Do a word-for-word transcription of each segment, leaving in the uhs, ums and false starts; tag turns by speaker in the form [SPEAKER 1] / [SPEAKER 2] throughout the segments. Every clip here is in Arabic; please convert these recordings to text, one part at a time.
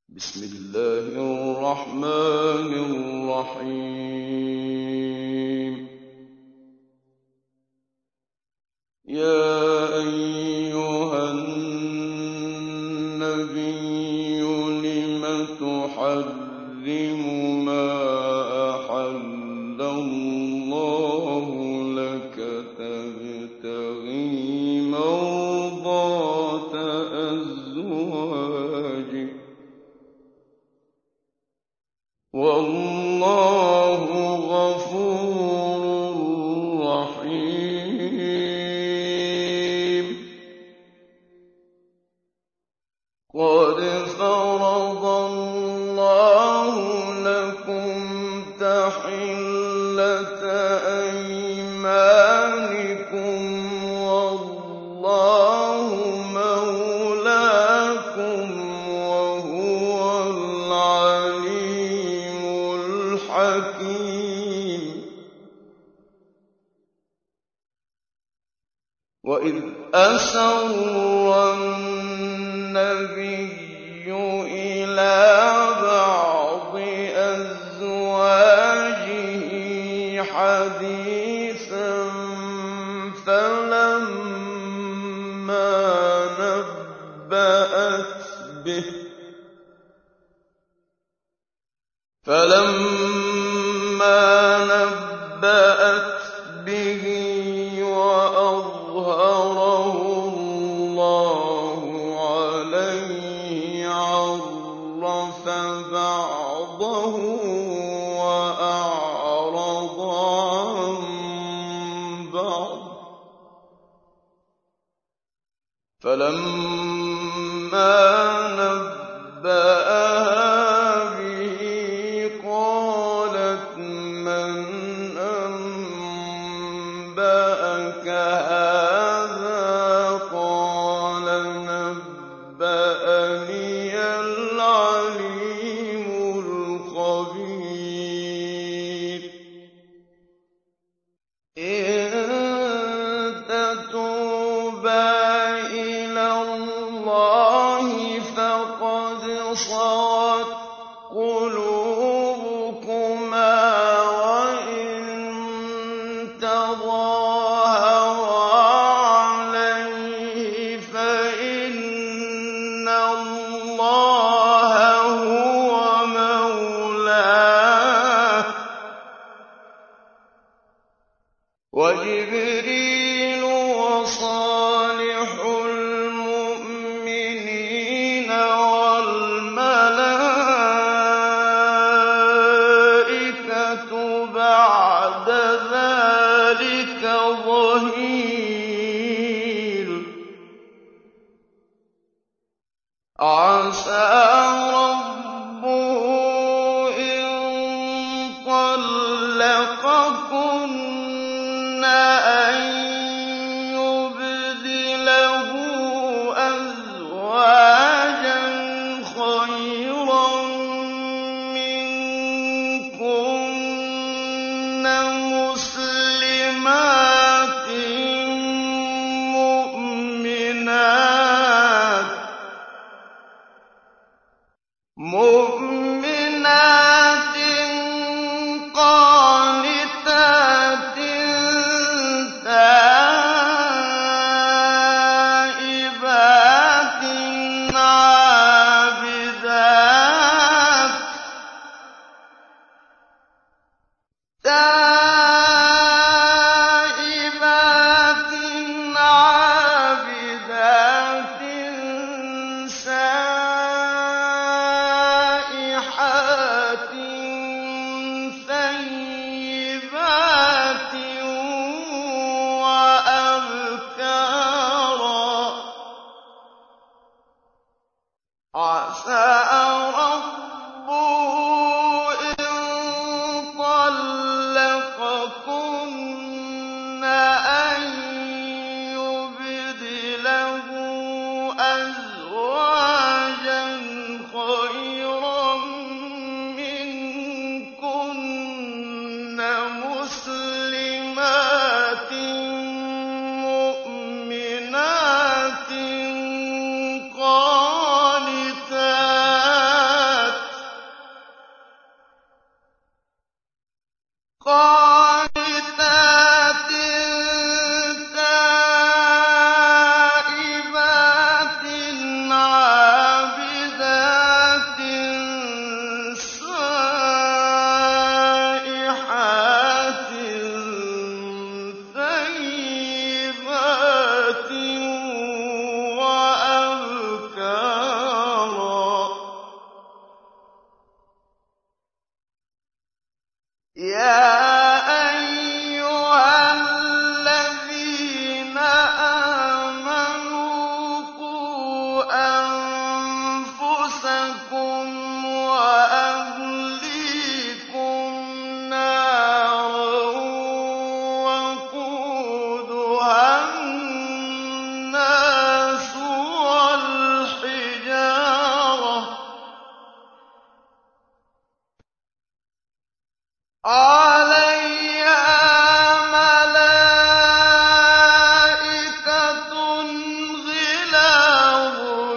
[SPEAKER 1] بسم الله الرحمن الرحيم يا أيها النبي لم تحرم ما أحل الله لك تبتغي مرضات أزواجك والله غفور رحيم قد فرض الله لكم تحلة أيمانكم والله مولاكم وهو العليم الحكيم وإذ أسر النبي إلى بعض أزواجه حديثا فلما نبأت به فلما نبأت به وأظهره الله عليه عرف بعضه وأعرض عن بعض فلما نبأها به قالت من أنبأك هذا قال نبأني العليم الخبير إن تتوبا إلى الله فقد صغت قلوبكما وإن تظاهرا عليه فإن الله هو مولاه وجبريل وصالح المؤمنين والملائكة بعد ذلك ظهير عسى ربه إن طلقكن أن يبدله أزواجا خيرا منكن مسلمات مؤمنات مؤمنات قانتات تائبات عابدات تائبات عابدات سائحات ثيبات وأبكارا عسى ربه إن طلقكن أن يبدله أزواجا خيرا منكن مسلمات مؤمنات قانتات يَا أَيُّهَا الَّذِينَ آمَنُوا قُوا أَنفُسَكُمْ وَأَهْلِيكُمْ نَارًا وَقُودُهَا النَّاسُ وَالْحِجَارَةُ ۖ عَلَيْهَا مَلَائِكَةٌ غِلَاظٌ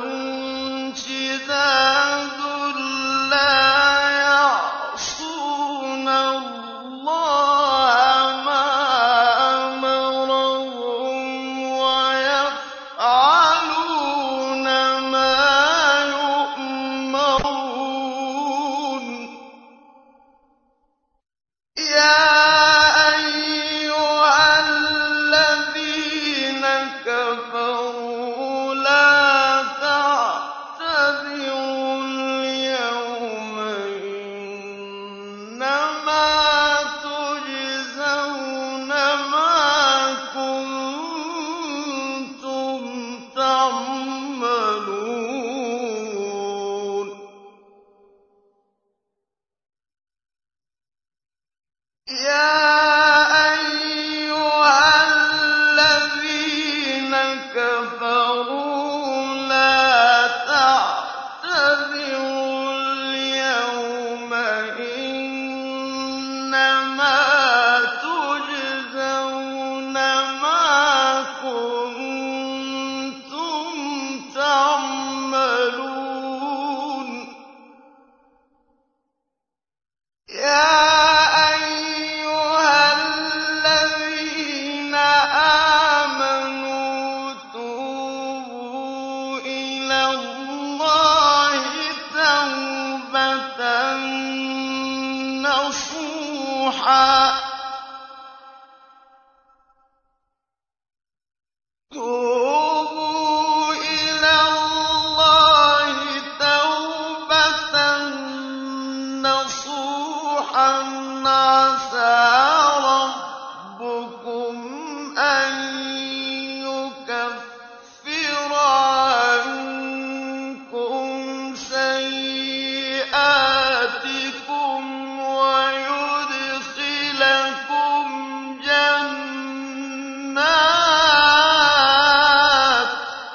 [SPEAKER 1] شِدَادٌ لَّا يَعْصُونَ اللَّهَ مَا أَمَرَهُمْ وَيَفْعَلُونَ مَا يُؤْمَرُونَ يَا أَيُّهَا الَّذِينَ كَفَرُوا لَا تَعْتَذِرُوا الْيَوْمَ ۖ إِنَّمَا تُجْزَوْنَ مَا كُنتُمْ تَعْمَلُونَ يَا أَيُّهَا الَّذِينَ كَفَرُوا لَا تَعْتَذِرُوا الْيَوْمَ ۖ إِنَّمَا تُجْزَوْنَ مَا كُنتُمْ تَعْمَلُونَ يَا أَيُّهَا الَّذِينَ آمَنُوا تُوبُوا إِلَى اللَّهِ تَوْبَةً نَّصُوحًا تُوبُوا إِلَى اللَّهِ تَوْبَةً نَّصُوحًا عَسَىٰ رَبُّكُمْ أَن يُكَفِّرَ عَنكُمْ سَيِّئَاتِكُمْ وَيُدْخِلَكُمْ جَنَّاتٍ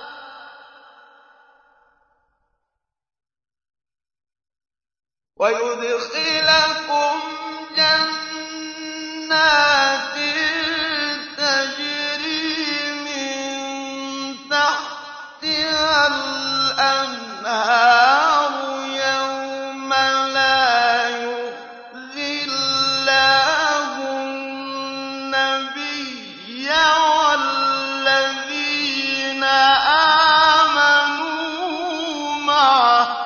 [SPEAKER 1] وَيُدْخِلَكُمْ جَنَّاتٍ تَجْرِي مِن تَحْتِهَا الْأَنْهَارُ يَوْمَ لَا يُخْزِي اللَّهُ النَّبِيَّ وَالَّذِينَ آمَنُوا مَعَهُ ۖ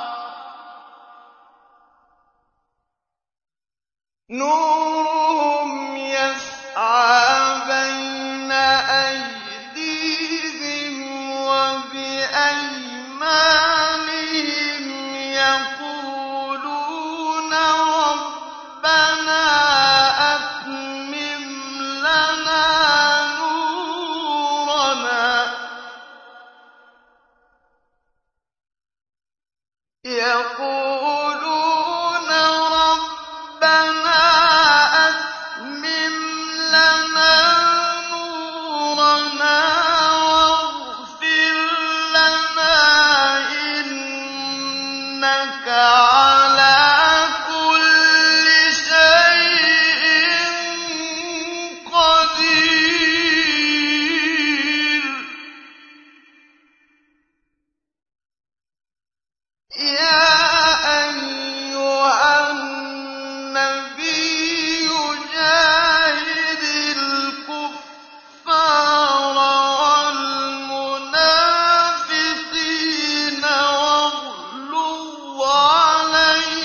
[SPEAKER 1] نُورُهُمْ يَسْعَىٰ بَيْنَ أَيْدِيهِمْ وَبِأَيْمَانِهِمْ يَقُولُونَ رَبَّنَا أَتْمِمْ لَنَا نُورَنَا يَقُولُونَ رَبَّنَا أَتْمِمْ لَنَا نُورَنَا وَاغْفِرْ لَنَا إِنَّكَ عَلَىٰ كُلِّ شَيْءٍ قَدِيرٌ يَا أَيُّهَا النَّبِيُّ جَاهِدِ الْكُفَّارَ وَالْمُنَافِقِينَ وَاغْلُظْ عَلَيْهِمْ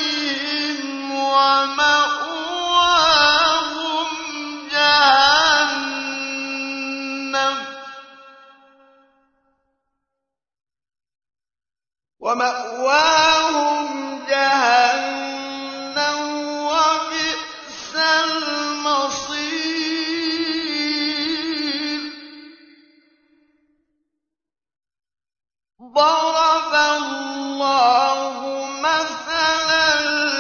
[SPEAKER 1] مَثَلًا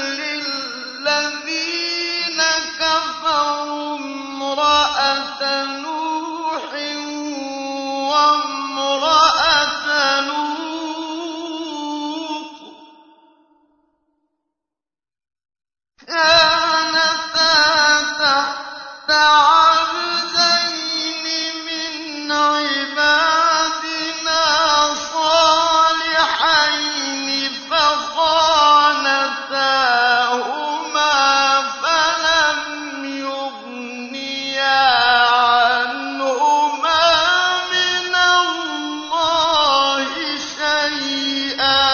[SPEAKER 1] لِّلَّذِينَ كَفَرُوا امْرَأَتَ نُوحٍ وَامْرَأَتَ لُوطٍ كَانَتَا تَحْتَ عَبْدَيْنِ مِنْ عِبَادِنَا صَالِحَيْنِ فَخَانَتَاهُمَا فَلَمْ يُغْنِيَا عَنْهُمَا مِنَ اللَّهِ شَيْئًا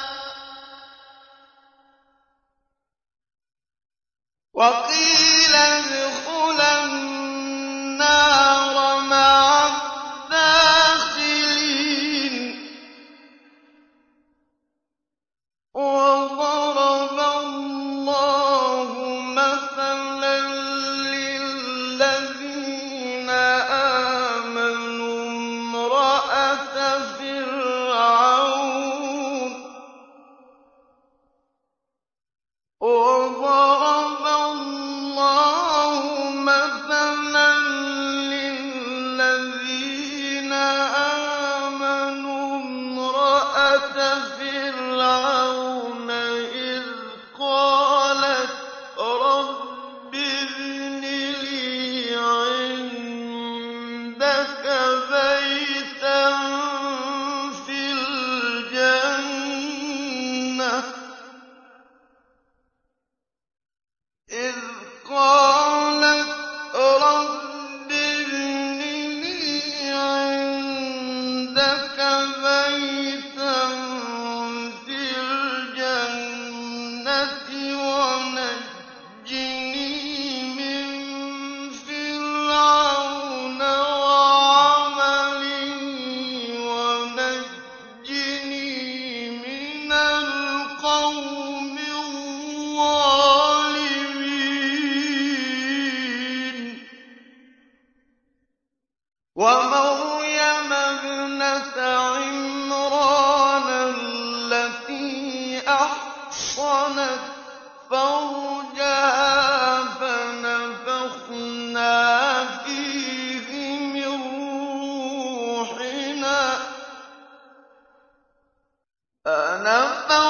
[SPEAKER 1] وَقِيلَ ادْخُلَا النَّارَ مَعَ الدَّاخِلِينَ وَضَرَبَ اللَّهُ مَثَلًا لِّلَّذِينَ آمَنُوا امْرَأَتَ فِرْعَوْنَ وَضَرَبَ اللَّهُ مَثَلًا لِّلَّذِينَ آمَنُوا امْرَأَتَ فِرْعَوْنَ إِذْ قَالَتْ رَبِّ ابْنِ لِي عِندَكَ بَيْتًا فِي الْجَنَّةِ إِذْ قَالَتْ رَبِّ ابْنِ لِي عِندَكَ بَيْتًا فِي الْجَنَّةِ وَنَجِّنِي مِن فِرْعَوْنَ وَعَمَلِهِ وَنَجِّنِي مِنَ الْقَوْمِ الظَّالِمِينَ وَمَرْيَمَ ابْنَتَ عِمْرَانَ الَّتِي أَحْصَنَتْ فَرْجَهَا فَنَفَخْنَا فِيهِ مِن رُّوحِنَا